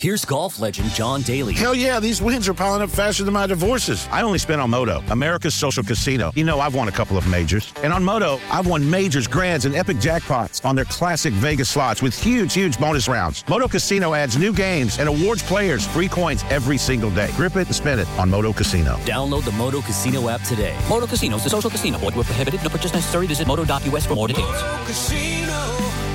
Here's golf legend John Daly. Hell yeah, these wins are piling up faster than my divorces. I only spent on Moto, America's social casino. You know, I've won a couple of majors. And on Moto, I've won majors, grands, and epic jackpots on their classic Vegas slots with huge bonus rounds. Moto Casino adds new games and awards players free coins every single day. Grip it and spin it on Moto Casino. Download the Moto Casino app today. Moto Casino is a social casino. Void where prohibited. No purchase necessary. Visit moto.us for more details. Moto Casino,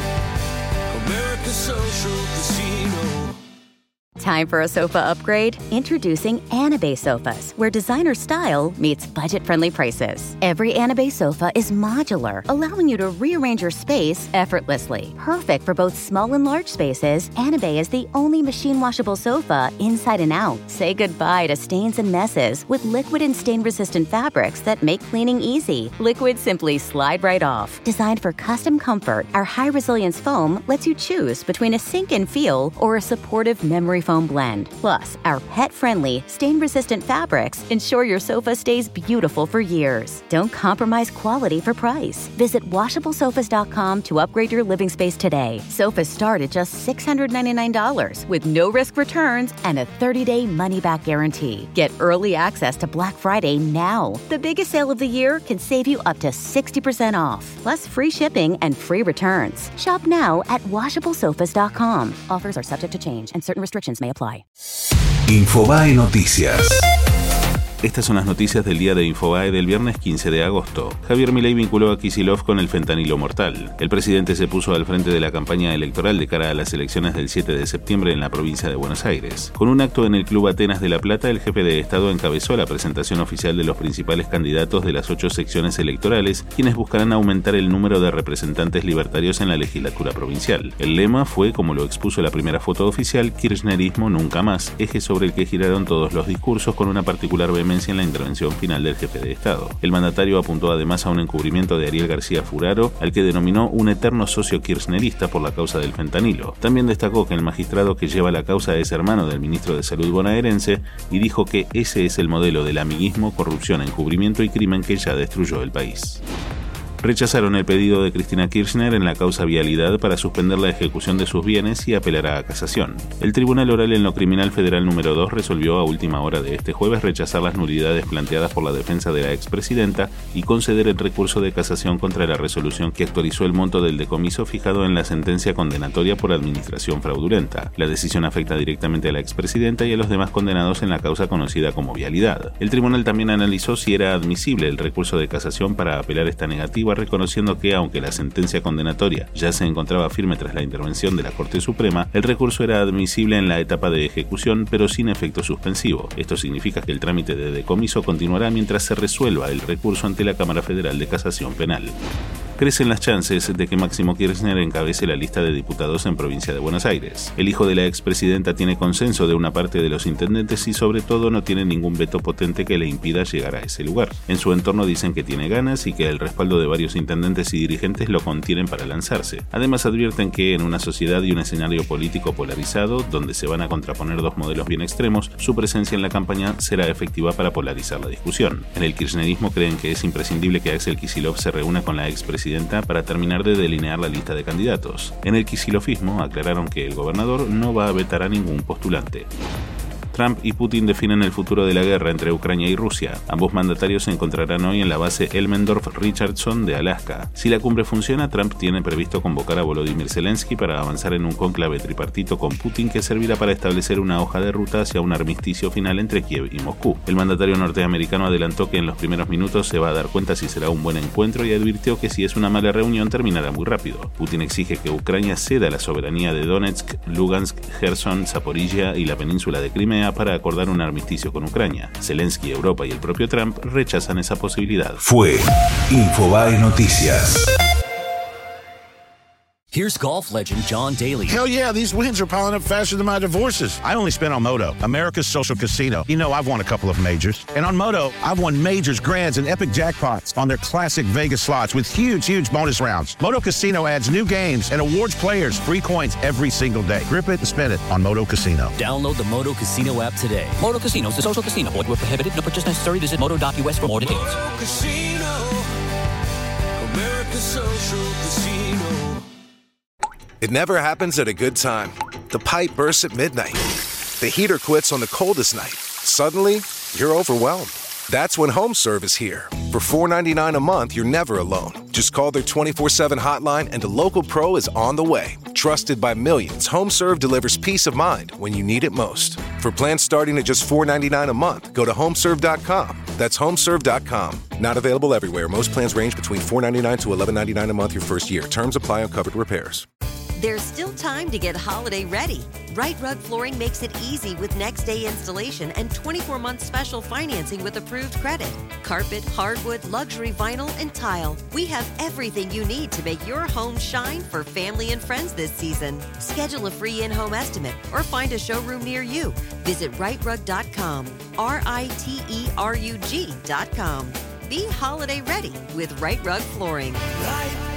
America's social casino. Time for a sofa upgrade? Introducing Anabay Sofas, where designer style meets budget-friendly prices. Every Anabay sofa is modular, allowing you to rearrange your space effortlessly. Perfect for both small and large spaces, Anabay is the only machine-washable sofa inside and out. Say goodbye to stains and messes with liquid and stain-resistant fabrics that make cleaning easy. Liquid simply slide right off. Designed for custom comfort, our high-resilience foam lets you choose between a sink-in feel or a supportive memory foam blend. Plus, our pet-friendly, stain-resistant fabrics ensure your sofa stays beautiful for years. Don't compromise quality for price. Visit WashableSofas.com to upgrade your living space today. Sofas start at just $699 with no-risk returns and a 30-day money-back guarantee. Get early access to Black Friday now. The biggest sale of the year can save you up to 60% off, plus free shipping and free returns. Shop now at WashableSofas.com. Offers are subject to change and certain restrictions may apply. Infobae Noticias. Estas son las noticias del día de Infobae del viernes 15 de agosto. Javier Milei vinculó a Kicillof con el fentanilo mortal. El presidente se puso al frente de la campaña electoral de cara a las elecciones del 7 de septiembre en la provincia de Buenos Aires. Con un acto en el Club Atenas de La Plata, el jefe de Estado encabezó la presentación oficial de los principales candidatos de las 8 secciones electorales, quienes buscarán aumentar el número de representantes libertarios en la legislatura provincial. El lema fue, como lo expuso la primera foto oficial, Kirchnerismo nunca más, eje sobre el que giraron todos los discursos con una particular vehemencia en la intervención final del jefe de Estado. El mandatario apuntó además a un encubrimiento de Ariel García Furaro, al que denominó un eterno socio kirchnerista por la causa del fentanilo. También destacó que el magistrado que lleva la causa es hermano del ministro de Salud bonaerense y dijo que ese es el modelo del amiguismo, corrupción, encubrimiento y crimen que ya destruyó el país. Rechazaron el pedido de Cristina Kirchner en la causa Vialidad para suspender la ejecución de sus bienes y apelará a casación. El Tribunal Oral en lo Criminal Federal número 2 resolvió a última hora de este jueves rechazar las nulidades planteadas por la defensa de la expresidenta y conceder el recurso de casación contra la resolución que actualizó el monto del decomiso fijado en la sentencia condenatoria por administración fraudulenta. La decisión afecta directamente a la expresidenta y a los demás condenados en la causa conocida como Vialidad. El tribunal también analizó si era admisible el recurso de casación para apelar esta negativa, reconociendo que, aunque la sentencia condenatoria ya se encontraba firme tras la intervención de la Corte Suprema, el recurso era admisible en la etapa de ejecución, pero sin efecto suspensivo. Esto significa que el trámite de decomiso continuará mientras se resuelva el recurso ante la Cámara Federal de Casación Penal. Crecen las chances de que Máximo Kirchner encabece la lista de diputados en Provincia de Buenos Aires. El hijo de la expresidenta tiene consenso de una parte de los intendentes y sobre todo no tiene ningún veto potente que le impida llegar a ese lugar. En su entorno dicen que tiene ganas y que el respaldo de varios intendentes y dirigentes lo contienen para lanzarse. Además advierten que en una sociedad y un escenario político polarizado, donde se van a contraponer dos modelos bien extremos, su presencia en la campaña será efectiva para polarizar la discusión. En el kirchnerismo creen que es imprescindible que Axel Kicillof se reúna con la expresidenta para terminar de delinear la lista de candidatos. En el kicilofismo aclararon que el gobernador no va a vetar a ningún postulante. Trump y Putin definen el futuro de la guerra entre Ucrania y Rusia. Ambos mandatarios se encontrarán hoy en la base Elmendorf-Richardson de Alaska. Si la cumbre funciona, Trump tiene previsto convocar a Volodymyr Zelensky para avanzar en un cónclave tripartito con Putin que servirá para establecer una hoja de ruta hacia un armisticio final entre Kiev y Moscú. El mandatario norteamericano adelantó que en los primeros minutos se va a dar cuenta si será un buen encuentro y advirtió que si es una mala reunión terminará muy rápido. Putin exige que Ucrania ceda la soberanía de Donetsk, Lugansk, Gerson, Zaporilla y la península de Crimea para acordar un armisticio con Ucrania. Zelensky, Europa y el propio Trump rechazan esa posibilidad. Fue Infobae Noticias. Here's golf legend John Daly. Hell yeah, these wins are piling up faster than my divorces. I only spent on Moto, America's social casino. You know, I've won a couple of majors. And on Moto, I've won majors, grands, and epic jackpots on their classic Vegas slots with huge bonus rounds. Moto Casino adds new games and awards players free coins every single day. Grip it and spin it on Moto Casino. Download the Moto Casino app today. Moto Casino is a social casino. Void where prohibited. No purchase necessary. Visit moto.us for more details. Moto Casino, America's social casino. It never happens at a good time. The pipe bursts at midnight. The heater quits on the coldest night. Suddenly, you're overwhelmed. That's when HomeServe is here. For $4.99 a month, you're never alone. Just call their 24/7 hotline and a local pro is on the way. Trusted by millions, HomeServe delivers peace of mind when you need it most. For plans starting at just $4.99 a month, go to HomeServe.com. That's HomeServe.com. Not available everywhere. Most plans range between $4.99 to $11.99 a month your first year. Terms apply on covered repairs. There's still time to get holiday ready. Right Rug Flooring makes it easy with next day installation and 24-month special financing with approved credit. Carpet, hardwood, luxury vinyl, and tile. We have everything you need to make your home shine for family and friends this season. Schedule a free in-home estimate or find a showroom near you. Visit rightrug.com. RITERUG.com. Be holiday ready with Right Rug Flooring. Right